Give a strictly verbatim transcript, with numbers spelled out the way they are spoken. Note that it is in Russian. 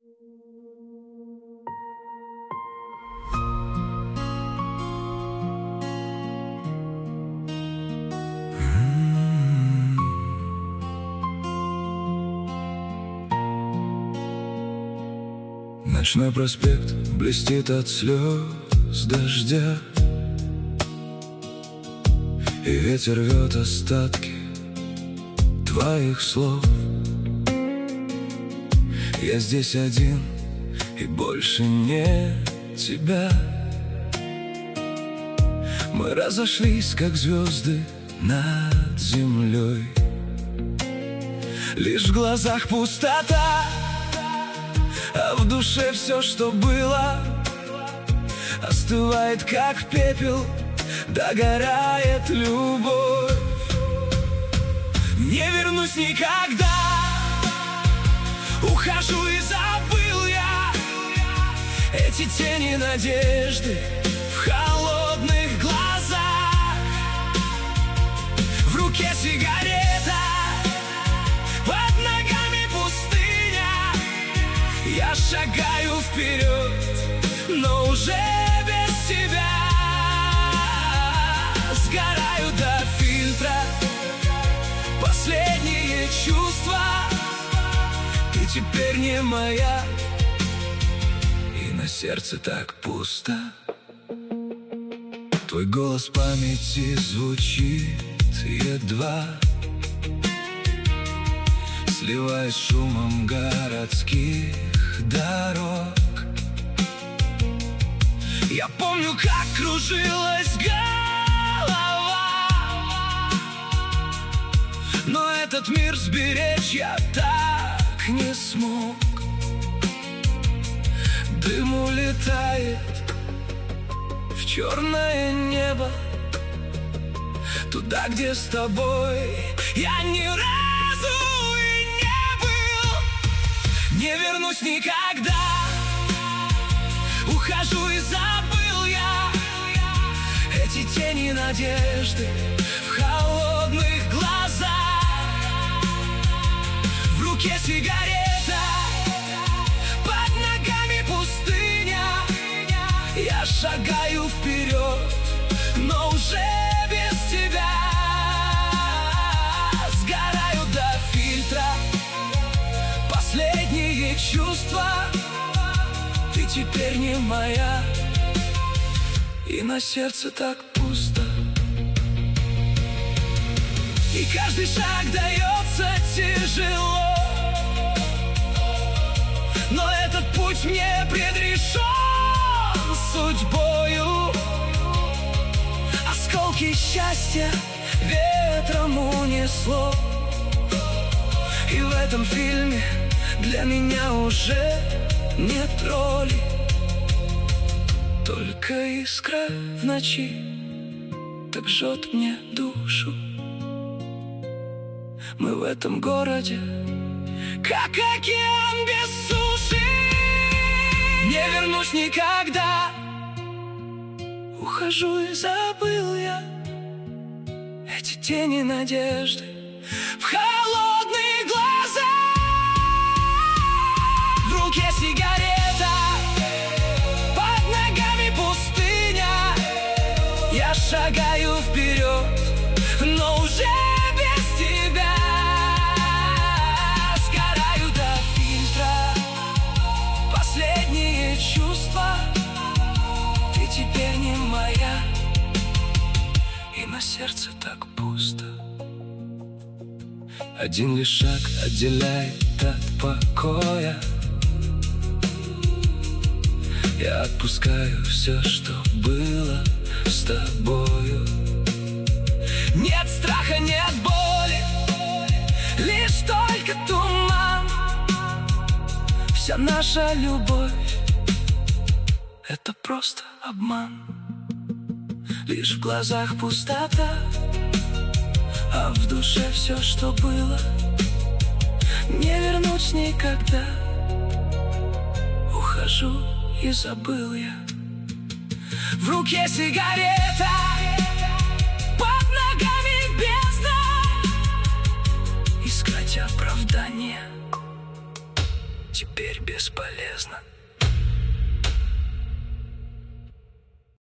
Ночной проспект блестит от слез дождя, и ветер рвет остатки твоих слов. Я здесь один, и больше нет тебя. Мы разошлись, как звезды над землей. Лишь в глазах пустота, а в душе все, что было, остывает, как пепел, догорает любовь. Не вернусь никогда, ухожу и забыл я эти тени надежды в холодных глазах. В руке сигарета, под ногами пустыня. Я шагаю вперед, но уже без тебя. Сгораю до фильтра, последние чувства. Ты теперь не моя, и на сердце так пусто. Твой голос в памяти звучит едва, сливаясь с шумом городских дорог. Я помню, как кружилась голова, но этот мир сберечь я так не смог. Дым улетает в черное небо, туда, где с тобой я ни разу и не был. Не вернусь никогда, ухожу и забыл я эти тени надежды в холодных глазах. В руке сигарета, под ногами пустыня. Я шагаю вперед, но уже без тебя. Сгораю до фильтра, последние чувства. Ты теперь не моя, и на сердце так пусто. И каждый шаг дается тяжело, но этот путь мне предрешен судьбою. Осколки счастья ветром унесло, и в этом фильме для меня уже нет роли. Только искра в ночи так жжет мне душу. Мы в этом городе как океан без суши. Не вернусь никогда, ухожу и забыл я эти тени надежды в холодные глаза. В руке сигарета, под ногами пустыня. Я шагаю вперед, но уже без тебя. Сгораю до фильтра, последние чувства. Ты теперь не моя, и на сердце так пусто. Один лишь шаг отделяет от покоя. Я отпускаю все, что было с тобою. Нет страха, нет боли, лишь только туман. Вся наша любовь — это просто обман. Лишь в глазах пустота, а в душе все, что было, не вернуть никогда. Ухожу и забыл я. В руке сигарета, под ногами бездна. Искать оправдания теперь теперь бесполезно.